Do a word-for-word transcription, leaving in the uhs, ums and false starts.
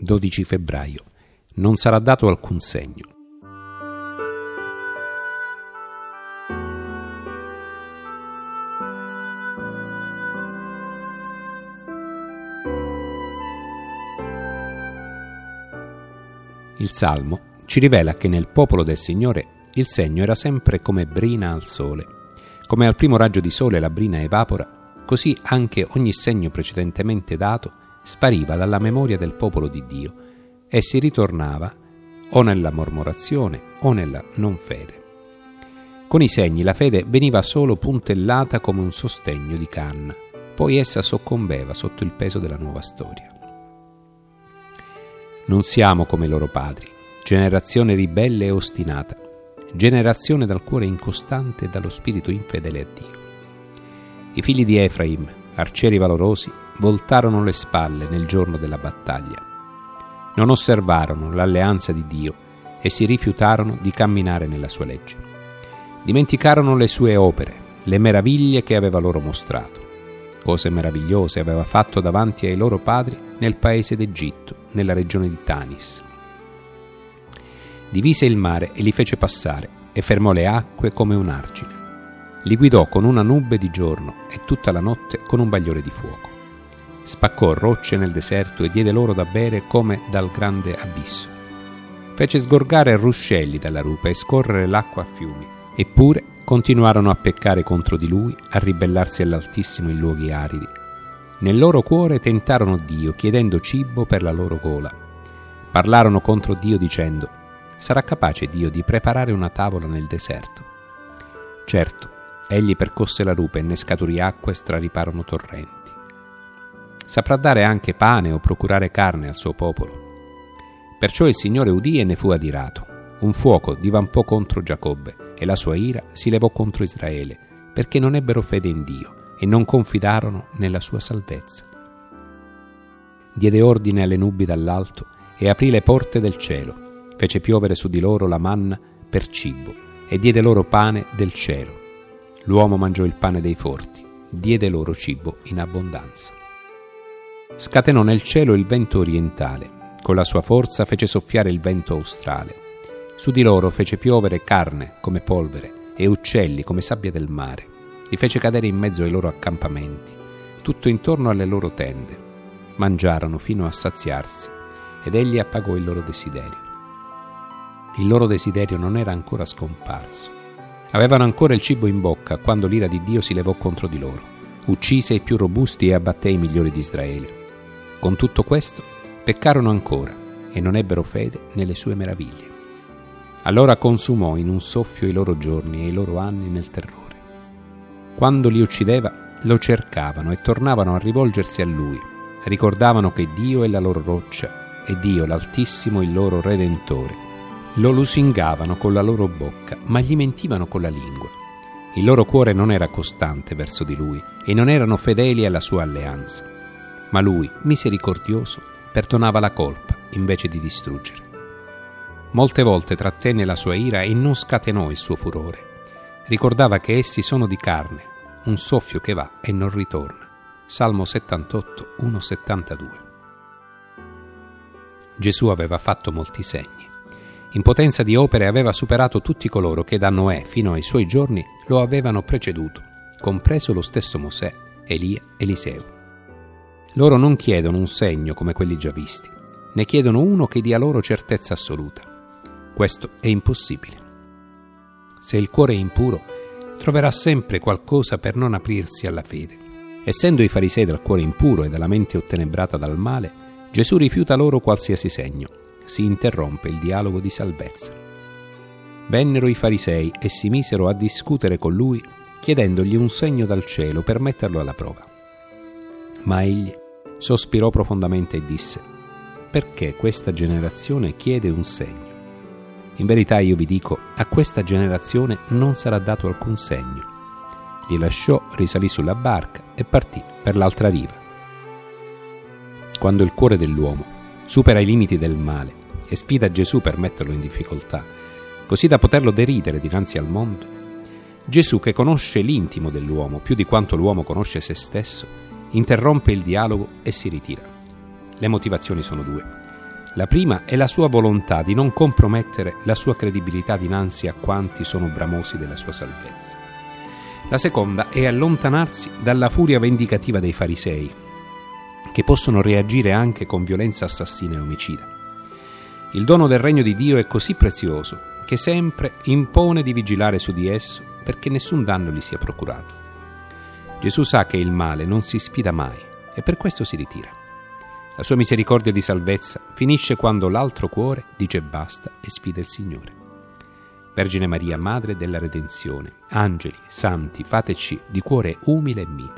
dodici febbraio. Non sarà dato alcun segno. Il Salmo ci rivela che nel popolo del Signore il segno era sempre come brina al sole. Come al primo raggio di sole la brina evapora, così anche ogni segno precedentemente dato spariva dalla memoria del popolo di Dio e si ritornava o nella mormorazione o nella non fede. Con i segni la fede veniva solo puntellata come un sostegno di canna, poi essa soccombeva sotto il peso della nuova storia. Non siamo come i loro padri, generazione ribelle e ostinata, generazione dal cuore incostante e dallo spirito infedele a Dio. I figli di Efraim, arcieri valorosi, voltarono le spalle nel giorno della battaglia. Non osservarono l'alleanza di Dio e si rifiutarono di camminare nella sua legge. Dimenticarono le sue opere, le meraviglie che aveva loro mostrato. Cose meravigliose aveva fatto davanti ai loro padri nel paese d'Egitto, nella regione di Tanis. Divise il mare e li fece passare e fermò le acque come un argine. Li guidò con una nube di giorno e tutta la notte con un bagliore di fuoco. Spaccò rocce nel deserto e diede loro da bere come dal grande abisso. Fece sgorgare ruscelli dalla rupe e scorrere l'acqua a fiumi. Eppure continuarono a peccare contro di lui, a ribellarsi all'Altissimo in luoghi aridi. Nel loro cuore tentarono Dio, chiedendo cibo per la loro gola. Parlarono contro Dio dicendo: sarà capace Dio di preparare una tavola nel deserto? Certo, egli percosse la rupe e ne scaturì acqua e strariparono torrenti. Saprà dare anche pane o procurare carne al suo popolo. Perciò il Signore udì e ne fu adirato. Un fuoco divampò contro Giacobbe e la sua ira si levò contro Israele, perché non ebbero fede in Dio e non confidarono nella sua salvezza. Diede ordine alle nubi dall'alto e aprì le porte del cielo, fece piovere su di loro la manna per cibo e diede loro pane del cielo. L'uomo mangiò il pane dei forti, diede loro cibo in abbondanza. Scatenò nel cielo il vento orientale, con la sua forza fece soffiare il vento australe. Su di loro fece piovere carne come polvere e uccelli come sabbia del mare. Li fece cadere in mezzo ai loro accampamenti, tutto intorno alle loro tende. Mangiarono fino a saziarsi ed egli appagò il loro desiderio. Il loro desiderio non era ancora scomparso. Avevano ancora il cibo in bocca quando l'ira di Dio si levò contro di loro. Uccise i più robusti e abbatté i migliori di Israele. Con tutto questo peccarono ancora e non ebbero fede nelle sue meraviglie. Allora consumò in un soffio i loro giorni e i loro anni nel terrore. Quando li uccideva, lo cercavano e tornavano a rivolgersi a lui. Ricordavano che Dio è la loro roccia e Dio, l'Altissimo, il loro Redentore. Lo lusingavano con la loro bocca, ma gli mentivano con la lingua. Il loro cuore non era costante verso di lui e non erano fedeli alla sua alleanza. Ma lui, misericordioso, perdonava la colpa invece di distruggere. Molte volte trattenne la sua ira e non scatenò il suo furore. Ricordava che essi sono di carne, un soffio che va e non ritorna. Salmo settantotto, uno settantadue. Gesù aveva fatto molti segni. In potenza di opere aveva superato tutti coloro che da Noè fino ai suoi giorni lo avevano preceduto, compreso lo stesso Mosè, Elia, Eliseo. Loro non chiedono un segno come quelli già visti, ne chiedono uno che dia loro certezza assoluta. Questo è impossibile. Se il cuore è impuro, troverà sempre qualcosa per non aprirsi alla fede. Essendo i farisei dal cuore impuro e dalla mente ottenebrata dal male, Gesù rifiuta loro qualsiasi segno. Si interrompe il dialogo di salvezza. Vennero i farisei e si misero a discutere con lui, chiedendogli un segno dal cielo per metterlo alla prova. Ma egli sospirò profondamente e disse: perché questa generazione chiede un segno? In verità io vi dico, a questa generazione non sarà dato alcun segno. Li lasciò, risalì sulla barca e partì per l'altra riva. Quando il cuore dell'uomo supera i limiti del male e sfida Gesù per metterlo in difficoltà, così da poterlo deridere dinanzi al mondo, Gesù, che conosce l'intimo dell'uomo più di quanto l'uomo conosce se stesso, interrompe il dialogo e si ritira. Le motivazioni sono due. La prima è la sua volontà di non compromettere la sua credibilità dinanzi a quanti sono bramosi della sua salvezza. La seconda è allontanarsi dalla furia vendicativa dei farisei, che possono reagire anche con violenza assassina e omicida. Il dono del regno di Dio è così prezioso che sempre impone di vigilare su di esso perché nessun danno gli sia procurato. Gesù sa che il male non si sfida mai e per questo si ritira. La sua misericordia di salvezza finisce quando l'altro cuore dice basta e sfida il Signore. Vergine Maria, Madre della Redenzione, angeli, santi, fateci di cuore umile e mite.